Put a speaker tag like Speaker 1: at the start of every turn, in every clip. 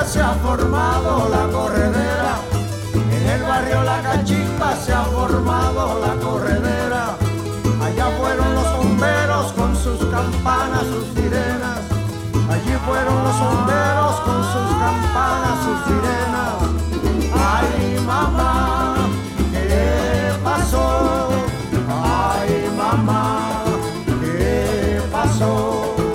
Speaker 1: se ha formado la corredera. En el barrio La Cachimba se ha formado la corredera. Allá fueron los bomberos con sus campanas, sus sirenas. Allí fueron los bomberos con sus campanas, sus sirenas. Ay, mamá, ¿qué pasó? Ay, mamá, ¿qué pasó?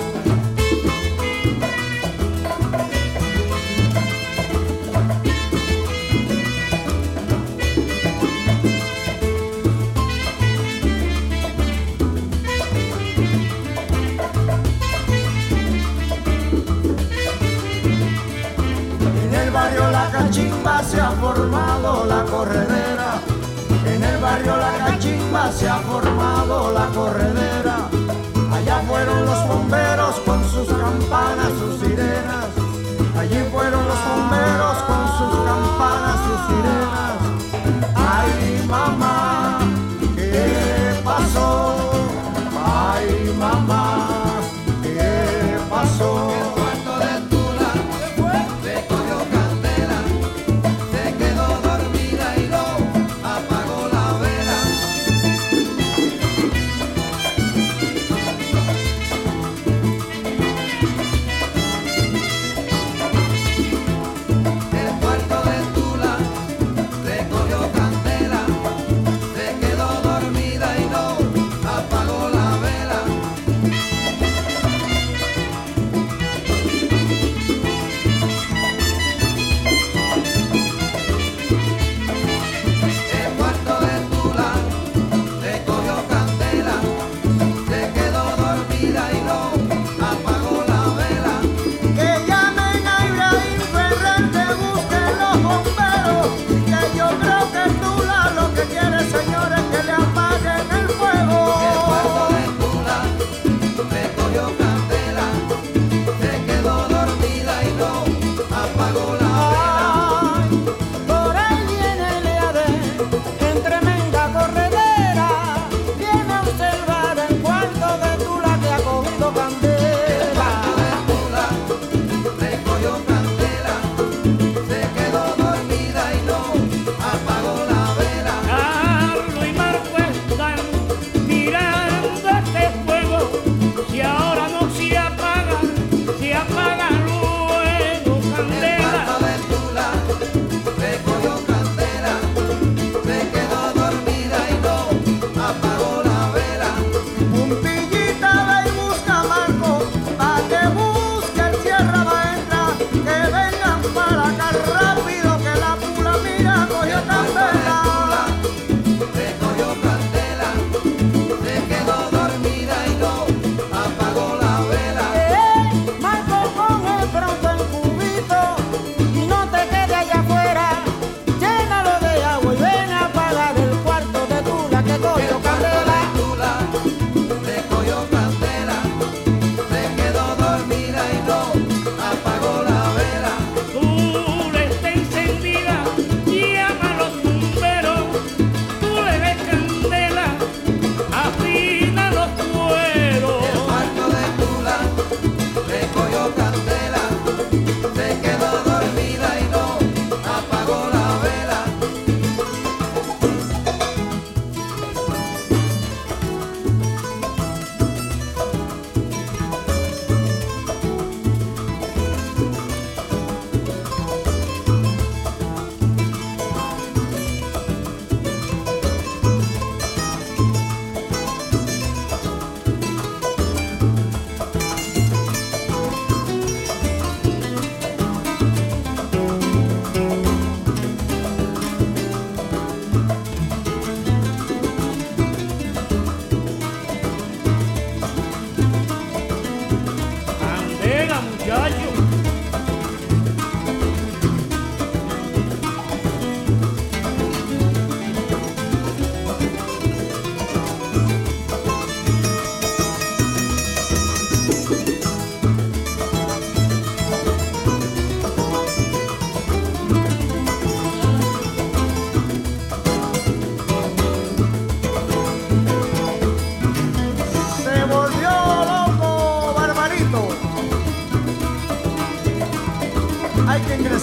Speaker 1: La Cachimba se ha formado la corredera. En el barrio La Cachimba se ha formado la corredera. Allá fueron los bomberos con sus campanas, sus sirenas. Allí fueron los bomberos con sus campanas, sus sirenas. Ay, mamá, ¿qué pasó? Ay, mamá, ¿qué pasó?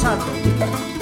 Speaker 1: gozarlo.